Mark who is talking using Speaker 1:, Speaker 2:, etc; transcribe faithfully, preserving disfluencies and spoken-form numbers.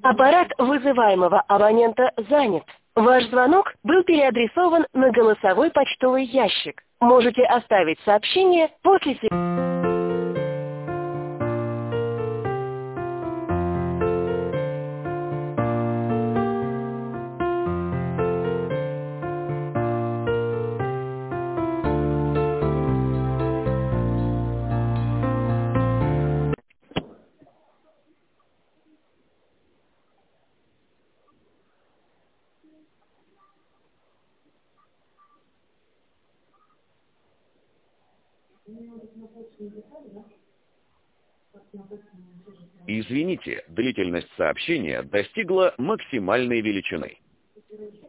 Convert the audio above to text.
Speaker 1: Аппарат вызываемого абонента занят. Ваш звонок был переадресован на голосовой почтовый ящик. Можете оставить сообщение после сигнала.
Speaker 2: Извините, длительность сообщения достигла максимальной величины.